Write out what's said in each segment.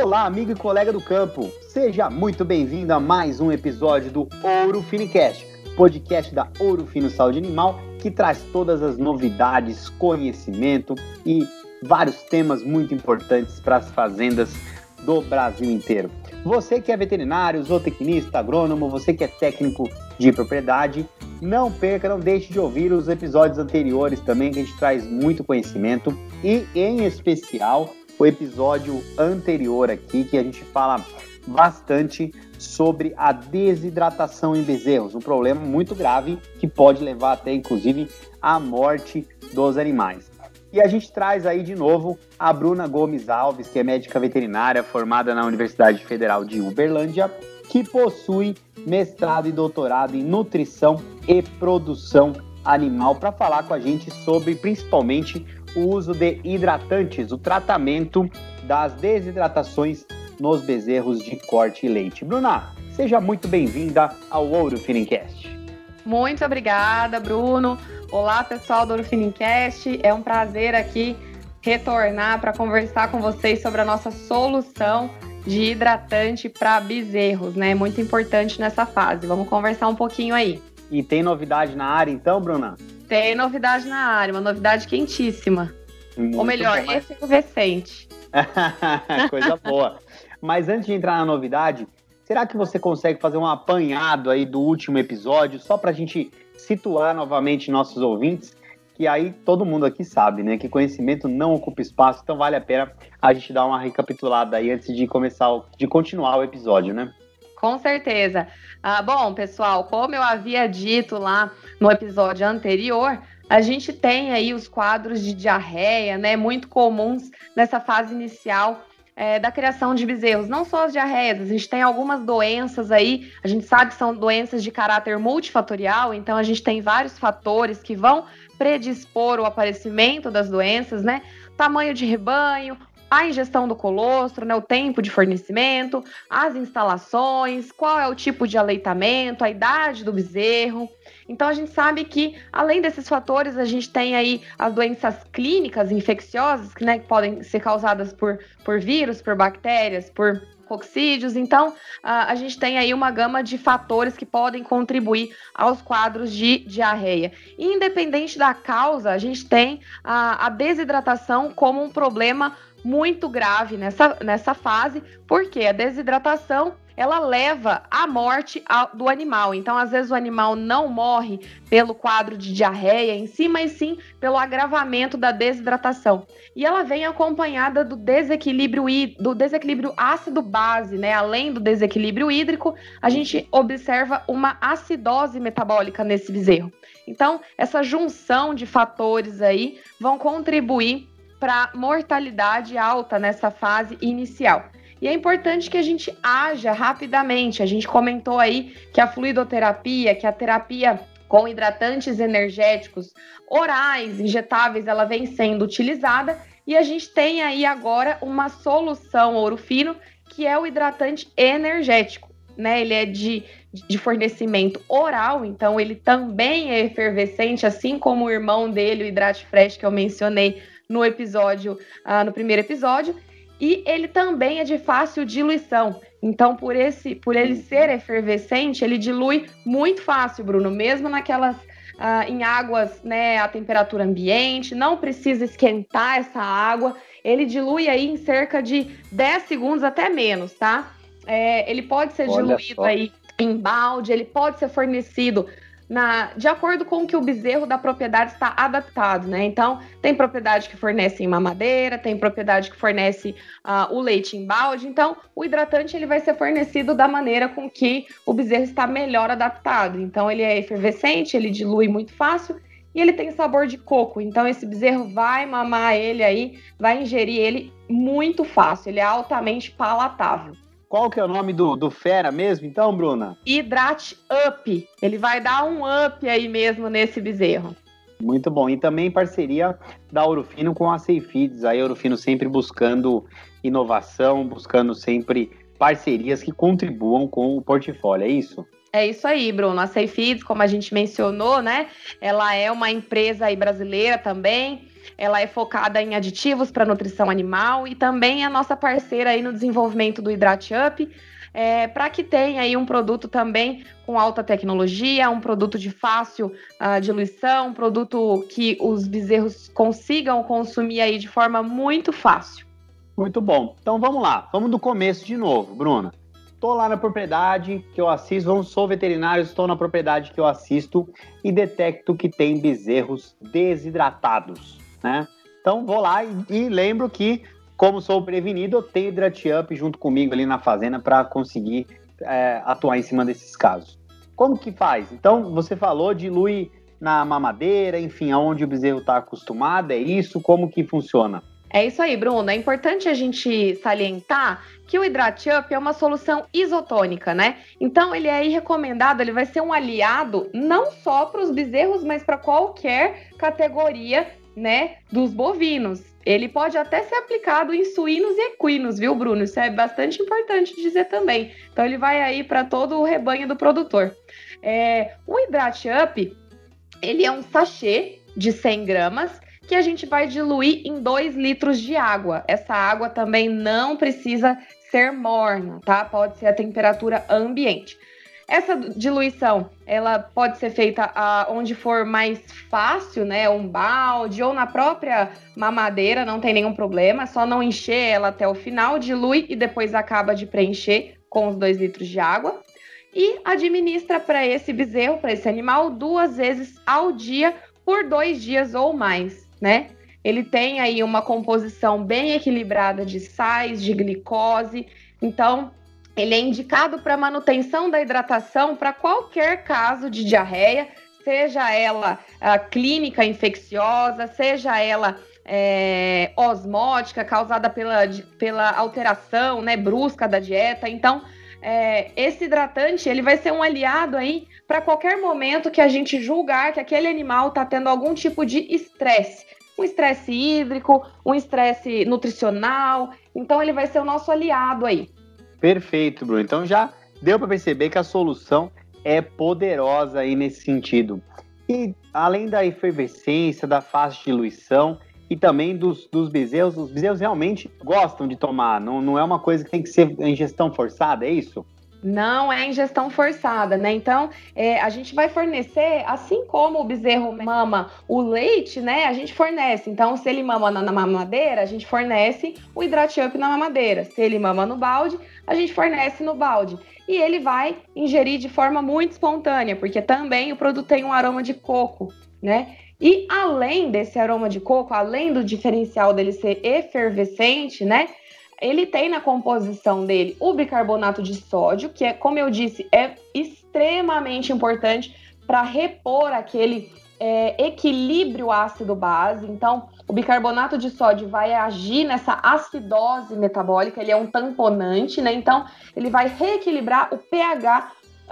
Olá, amigo e colega do campo. Seja muito bem-vindo a mais um episódio do Ouro Finicast, podcast da Ouro Fino Saúde Animal, que traz todas as novidades, conhecimento e vários temas muito importantes para as fazendas do Brasil inteiro. Você que é veterinário, zootecnista, agrônomo, você que é técnico de propriedade, não perca, não deixe de ouvir os episódios anteriores também, que a gente traz muito conhecimento e, em especial, o episódio anterior aqui, que a gente fala bastante sobre a desidratação em bezerros, um problema muito grave que pode levar até, inclusive, à morte dos animais. E a gente traz aí de novo a Bruna Gomes Alves, que é médica veterinária formada na Universidade Federal de Uberlândia, que possui mestrado e doutorado em nutrição e produção animal, para falar com a gente sobre principalmente o uso de hidratantes, o tratamento das desidratações nos bezerros de corte e leite. Bruna, seja muito bem-vinda ao Ouro Finicast. Muito obrigada, Bruno. Olá, pessoal do Ouro Finicast. É um prazer aqui retornar para conversar com vocês sobre a nossa solução de hidratante para bezerros, né? Muito importante nessa fase. Vamos conversar um pouquinho aí. E tem novidade na área então, Bruna? Tem novidade na área, uma novidade quentíssima. Ou melhor, efervescente. Coisa boa. Mas antes de entrar na novidade, será que você consegue fazer um apanhado aí do último episódio, só para a gente situar novamente nossos ouvintes, que aí todo mundo aqui sabe, né, que conhecimento não ocupa espaço, então vale a pena a gente dar uma recapitulada aí antes de continuar o episódio, né? Com certeza. Bom, pessoal, como eu havia dito lá no episódio anterior, a gente tem aí os quadros de diarreia, né, muito comuns nessa fase inicial da criação de bezerros. Não só as diarreias, a gente tem algumas doenças aí, a gente sabe que são doenças de caráter multifatorial, então a gente tem vários fatores que vão predispor o aparecimento das doenças, né? Tamanho de rebanho, a ingestão do colostro, né, o tempo de fornecimento, as instalações, qual é o tipo de aleitamento, a idade do bezerro. Então, a gente sabe que, além desses fatores, a gente tem aí as doenças clínicas infecciosas, né, que podem ser causadas por vírus, por bactérias, por coccídeos. Então, a gente tem aí uma gama de fatores que podem contribuir aos quadros de diarreia. Independente da causa, a gente tem a desidratação como um problema muito grave nessa fase, porque a desidratação ela leva à morte do animal. Então, às vezes, o animal não morre pelo quadro de diarreia em si, mas sim pelo agravamento da desidratação. E ela vem acompanhada do desequilíbrio ácido-base, né? Além do desequilíbrio hídrico, a gente observa uma acidose metabólica nesse bezerro. Então, essa junção de fatores aí vão contribuir para mortalidade alta nessa fase inicial. E é importante que a gente haja rapidamente. A gente comentou aí que a fluidoterapia, que a terapia com hidratantes energéticos orais, injetáveis, ela vem sendo utilizada. E a gente tem aí agora uma solução Ouro Fino, que é o hidratante energético, né? Ele é de fornecimento oral, então ele também é efervescente, assim como o irmão dele, o Hidrate Fresh, que eu mencionei no primeiro episódio, e ele também é de fácil diluição. Então, por ele ser efervescente, ele dilui muito fácil, Bruno, mesmo em águas, né, a temperatura ambiente, não precisa esquentar essa água, ele dilui aí em cerca de 10 segundos, até menos, tá? Ele pode ser diluído aí em balde, ele pode ser fornecido de acordo com o que o bezerro da propriedade está adaptado, né? Então, tem propriedade que fornece em mamadeira, tem propriedade que fornece o leite em balde. Então, o hidratante ele vai ser fornecido da maneira com que o bezerro está melhor adaptado. Então, ele é efervescente, ele dilui muito fácil e ele tem sabor de coco. Então, esse bezerro vai mamar ele aí, vai ingerir ele muito fácil. Ele é altamente palatável. Qual que é o nome do fera mesmo, então, Bruna? Hidrate Up. Ele vai dar um up aí mesmo nesse bezerro. Muito bom. E também parceria da Ouro Fino com a Seifides. A Ouro Fino sempre buscando inovação, buscando sempre parcerias que contribuam com o portfólio, é isso? É isso aí, Bruno. A Seifides, como a gente mencionou, né? Ela é uma empresa aí brasileira também. ela é focada em aditivos para nutrição animal e também é a nossa parceira aí no desenvolvimento do Hidrate Up, para que tenha aí um produto também com alta tecnologia, um produto de fácil diluição, um produto que os bezerros consigam consumir aí de forma muito fácil. Muito bom. Então vamos lá, vamos do começo de novo, Bruna. Estou lá na propriedade que eu assisto, sou veterinário, estou na propriedade que eu assisto e detecto que tem bezerros desidratados, né? Então vou lá e lembro que, como sou prevenido, eu tenho Hidrate Up junto comigo ali na fazenda para conseguir atuar em cima desses casos. Como que faz? Então, você falou, dilui na mamadeira, enfim, aonde o bezerro está acostumado, é isso? Como que funciona? É isso aí, Bruno. É importante a gente salientar que o Hidrate Up é uma solução isotônica, né? Então, ele é aí recomendado, ele vai ser um aliado não só para os bezerros, mas para qualquer categoria, né, dos bovinos. Ele pode até ser aplicado em suínos e equinos, viu, Bruno? Isso é bastante importante dizer também. Então, ele vai aí para todo o rebanho do produtor. O Hidrate Up, ele é um sachê de 100 gramas, que a gente vai diluir em 2 litros de água. Essa água também não precisa ser morna, tá? Pode ser a temperatura ambiente. Essa diluição, ela pode ser feita onde for mais fácil, né? Um balde ou na própria mamadeira, não tem nenhum problema. Só não encher ela até o final, dilui e depois acaba de preencher com os 2 litros de água. E administra para esse bezerro, para esse animal, 2 vezes ao dia por 2 dias ou mais, né? Ele tem aí uma composição bem equilibrada de sais, de glicose, então ele é indicado para manutenção da hidratação para qualquer caso de diarreia, seja ela clínica infecciosa, seja ela osmótica, causada pela alteração, né, brusca da dieta. Então, esse hidratante ele vai ser um aliado aí para qualquer momento que a gente julgar que aquele animal está tendo algum tipo de estresse. Um estresse hídrico, um estresse nutricional. Então, ele vai ser o nosso aliado aí. Perfeito, Bruno. Então, já deu para perceber que a solução é poderosa aí nesse sentido. E, além da efervescência, da fácil diluição e também dos bezerros, os bezerros realmente gostam de tomar. Não é uma coisa que tem que ser ingestão forçada, é isso? Não é ingestão forçada, né? Então, a gente vai fornecer, assim como o bezerro mama o leite, né? A gente fornece. Então, se ele mama na mamadeira, a gente fornece o Hidrate Up na mamadeira. Se ele mama no balde, a gente fornece no balde. E ele vai ingerir de forma muito espontânea, porque também o produto tem um aroma de coco, né? E além desse aroma de coco, além do diferencial dele ser efervescente, né? Ele tem na composição dele o bicarbonato de sódio, que como eu disse, é extremamente importante para repor aquele equilíbrio ácido-base. Então, o bicarbonato de sódio vai agir nessa acidose metabólica, ele é um tamponante, né? Então, ele vai reequilibrar o pH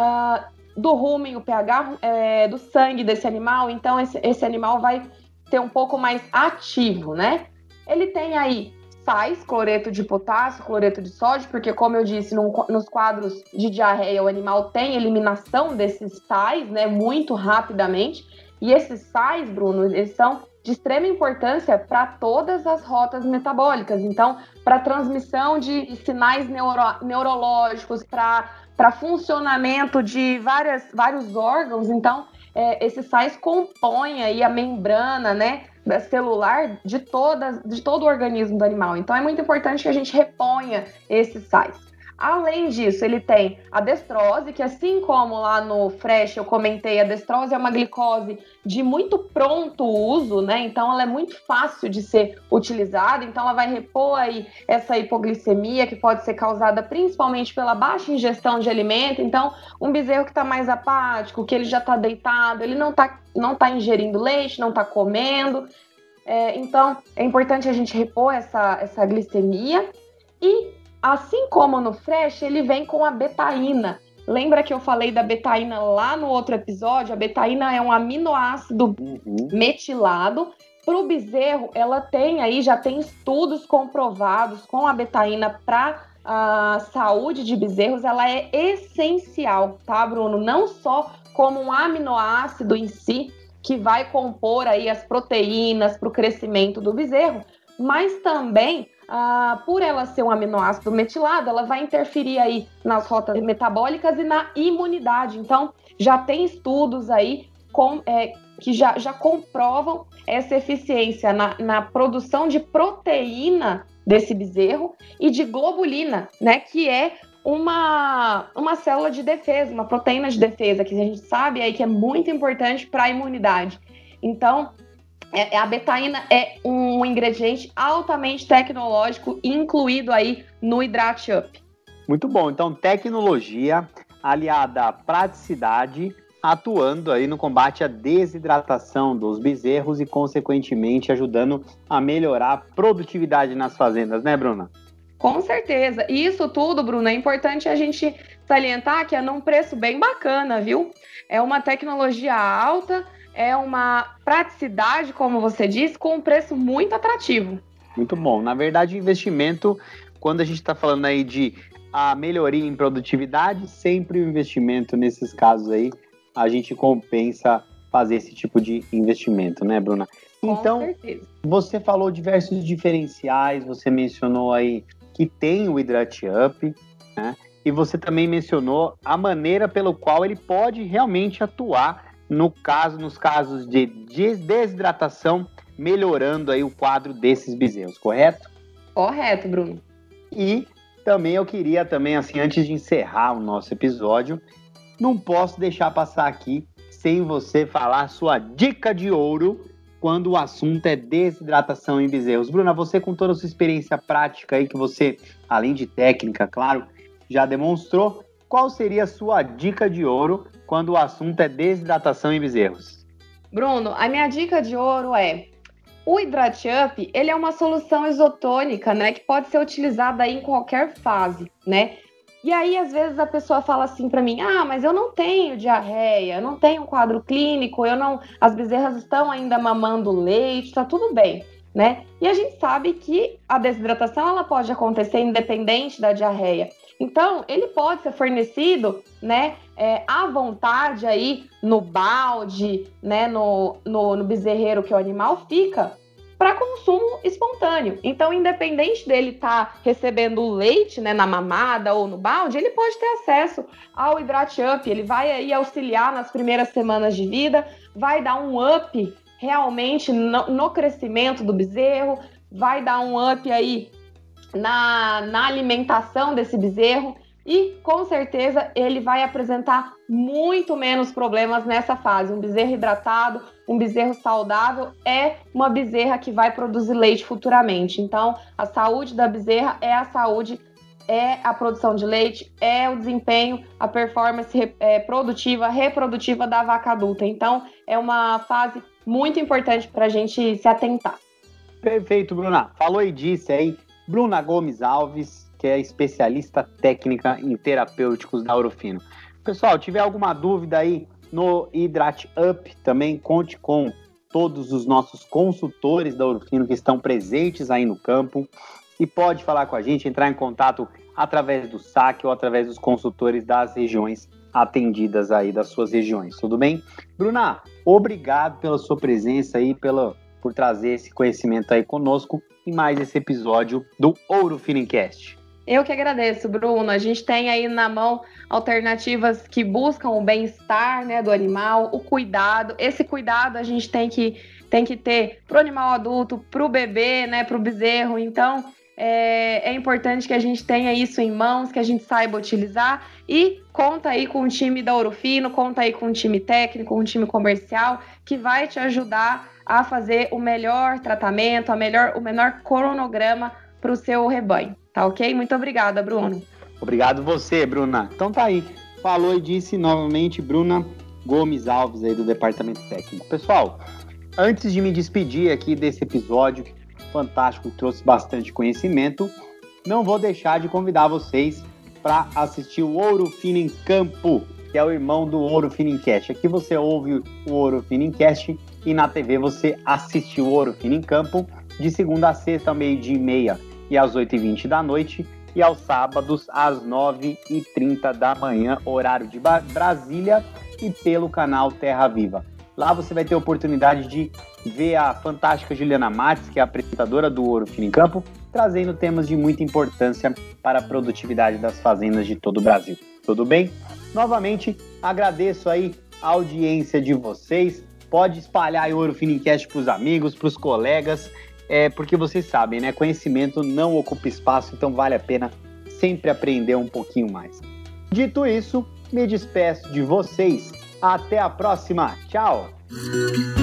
do rumen, o pH do sangue desse animal. Então, esse animal vai ser um pouco mais ativo, né? Ele tem aí sais, cloreto de potássio, cloreto de sódio, porque, como eu disse, nos quadros de diarreia, o animal tem eliminação desses sais, né, muito rapidamente. E esses sais, Bruno, eles são de extrema importância para todas as rotas metabólicas. Então, para transmissão de sinais neurológicos, para funcionamento de vários órgãos. Então, esses sais compõem aí a membrana, né, celular de todo o organismo do animal. Então, é muito importante que a gente reponha esses sais. Além disso, ele tem a destrose, que assim como lá no Fresh eu comentei, a destrose é uma glicose de muito pronto uso, né? Então ela é muito fácil de ser utilizada, então ela vai repor aí essa hipoglicemia que pode ser causada principalmente pela baixa ingestão de alimento. Então, um bezerro que está mais apático, que ele já está deitado, ele não tá ingerindo leite, não está comendo. Então, é importante a gente repor essa glicemia. E assim como no Fresh, ele vem com a betaína. Lembra que eu falei da betaína lá no outro episódio? A betaína é um aminoácido metilado. Para o bezerro, ela já tem estudos comprovados com a betaína para a saúde de bezerros. Ela é essencial, tá, Bruno? Não só como um aminoácido em si, que vai compor aí as proteínas para o crescimento do bezerro, mas também, por ela ser um aminoácido metilado, ela vai interferir aí nas rotas metabólicas e na imunidade. Então, já tem estudos aí que já comprovam essa eficiência na produção de proteína desse bezerro e de globulina, né, que é uma célula de defesa, uma proteína de defesa, que a gente sabe aí que é muito importante para a imunidade. Então, a betaína é um ingrediente altamente tecnológico incluído aí no Hydrate Up. Muito bom. Então, tecnologia aliada à praticidade, atuando aí no combate à desidratação dos bezerros e, consequentemente, ajudando a melhorar a produtividade nas fazendas, né, Bruna? Com certeza. E isso tudo, Bruna, é importante a gente salientar que é num preço bem bacana, viu? É uma tecnologia alta, é uma praticidade, como você disse, com um preço muito atrativo. Muito bom. Na verdade, investimento, quando a gente está falando aí de a melhoria em produtividade, sempre o investimento nesses casos aí, a gente compensa fazer esse tipo de investimento, né, Bruna? Então, com certeza. Você falou diversos diferenciais, você mencionou aí que tem o Hydrate Up, né? E você também mencionou a maneira pelo qual ele pode realmente atuar nos casos de desidratação, melhorando aí o quadro desses bezerros, correto? Correto, Bruno. E também eu queria também, assim, antes de encerrar o nosso episódio, não posso deixar passar aqui sem você falar sua dica de ouro quando o assunto é desidratação em bezerros. Bruna, você com toda a sua experiência prática aí, que você, além de técnica, claro, já demonstrou, qual seria a sua dica de ouro quando o assunto é desidratação em bezerros? Bruno, a minha dica de ouro é: o Hydrate Up, ele é uma solução isotônica, né, que pode ser utilizada aí em qualquer fase, né? E aí, às vezes, a pessoa fala assim para mim: mas eu não tenho diarreia, eu não tenho quadro clínico, as bezerras estão ainda mamando leite, tá tudo bem, né? E a gente sabe que a desidratação, ela pode acontecer independente da diarreia. Então, ele pode ser fornecido, né, à vontade aí no balde, né, no bezerreiro que o animal fica, para consumo espontâneo. Então, independente dele estar recebendo o leite, né, na mamada ou no balde, ele pode ter acesso ao Hydrate Up. Ele vai aí auxiliar nas primeiras semanas de vida, vai dar um up realmente no crescimento do bezerro, vai dar um up aí na alimentação desse bezerro e, com certeza, ele vai apresentar muito menos problemas nessa fase. Um bezerro hidratado, um bezerro saudável é uma bezerra que vai produzir leite futuramente. Então, a saúde da bezerra é a saúde, é a produção de leite, é o desempenho, a performance produtiva, reprodutiva da vaca adulta. Então, é uma fase muito importante para a gente se atentar. Perfeito, Bruna. Falou e disse aí, Bruna Gomes Alves, que é especialista técnica em terapêuticos da Ouro Fino. Pessoal, tiver alguma dúvida aí no Hydrate Up, também conte com todos os nossos consultores da Ouro Fino que estão presentes aí no campo e pode falar com a gente, entrar em contato através do saque ou através dos consultores das regiões atendidas aí, das suas regiões, tudo bem? Bruna, obrigado pela sua presença aí, por trazer esse conhecimento aí conosco em mais esse episódio do Ouro Finicast. Eu que agradeço, Bruno. A gente tem aí na mão alternativas que buscam o bem-estar, né, do animal, o cuidado. Esse cuidado a gente tem que ter para o animal adulto, para o bebê, né, para o bezerro. Então, é importante que a gente tenha isso em mãos, que a gente saiba utilizar e conta aí com o time da Ouro Fino, conta aí com o time técnico, com o time comercial, que vai te ajudar a fazer o melhor tratamento, o menor cronograma para o seu rebanho, tá ok? Muito obrigada, Bruno. Obrigado você, Bruna. Então tá aí, falou e disse novamente Bruna Gomes Alves aí do Departamento Técnico. Pessoal, antes de me despedir aqui desse episódio fantástico, que trouxe bastante conhecimento, não vou deixar de convidar vocês para assistir o Ouro Fino em Campo, que é o irmão do Ouro Finicast. Aqui você ouve o Ouro Finicast e na TV você assiste o Ouro Fino em Campo de segunda a sexta, ao 12h30 e às 8h20 da noite, e aos sábados às 9h30 da manhã, horário de Brasília, e pelo canal Terra Viva. Lá você vai ter a oportunidade de ver a fantástica Juliana Matos, que é a apresentadora do Ouro Fino em Campo, trazendo temas de muita importância para a produtividade das fazendas de todo o Brasil. Tudo bem? Novamente, agradeço aí a audiência de vocês. Pode espalhar o Ouro Finicast para os amigos, para os colegas, porque vocês sabem, né? Conhecimento não ocupa espaço, então vale a pena sempre aprender um pouquinho mais. Dito isso, me despeço de vocês. Até a próxima. Tchau!